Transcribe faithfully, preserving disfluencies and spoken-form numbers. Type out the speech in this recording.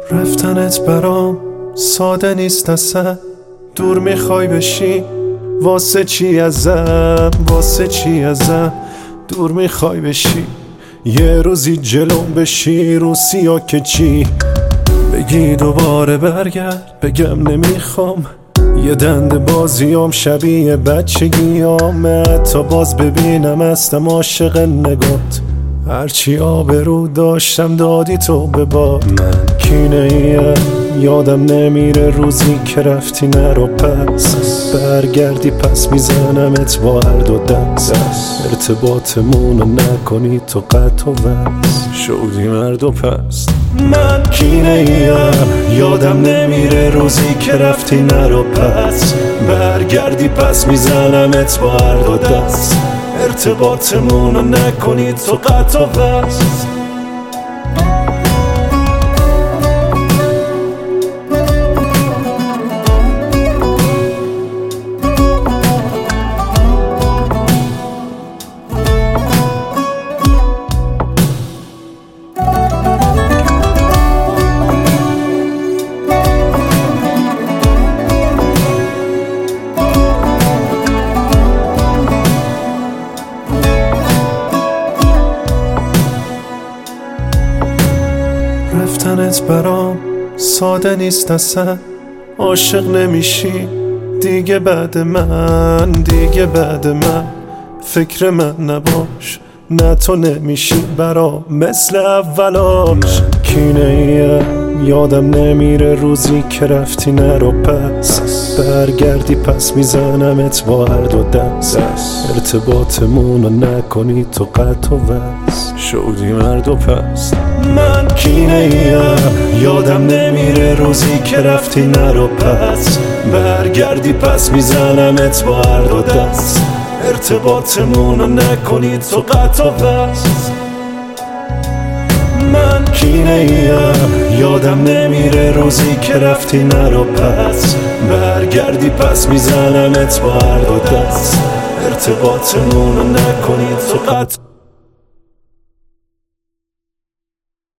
رفتنت برام ساده نیست اصلا، دور میخوای بشی واسه چی ازم، واسه چی ازم دور میخوای بشی، یه روزی جلو بشی رو سیا که چی بگی دوباره برگرد، بگم نمیخوام، یه دند بازیام شبیه بچگیام، تا باز ببینم هستم عاشق نگات، هرچی آبرو داشتم دادی تو به باد. من کینه ایم یادم نمیره روزی که رفتی نرو پس، برگردی پس میزنمت با هر دو دست، ارتباطمونو نکنی تو قطع و وصل، شدی مرد و پس. من کینه ایم یادم نمیره روزی که رفتی نرو پس، برگردی پس میزنمت با هر دو دست، ارتباطمونو نکنی تو قطع و وصل. رفتنت برام ساده نیست اصلا، عاشق نمیشی دیگه بعد من، دیگه بعد من فکر من نباش، نه تو نمیشی برام مثل اولاش. کینه ایم یادم نمیره روزی که رفتی نرو پس، برگردی پس میزنمت با هر دو دست، ارتباطمونو نکنی تو قطع و وصل، شدی مرد و پس. من کینه ایم یادم نمیره روزی که رفتی نرو پس، برگردی پس میزنمت با هر دو دست، ارتباطمونو نکنی تو قطع و وصل. من کینه ایم یادم نمیره روزی که رفتی نرو پس، برگردی پس میزنمت با هر دو دست، ارتباطمونو نکنی تو قطع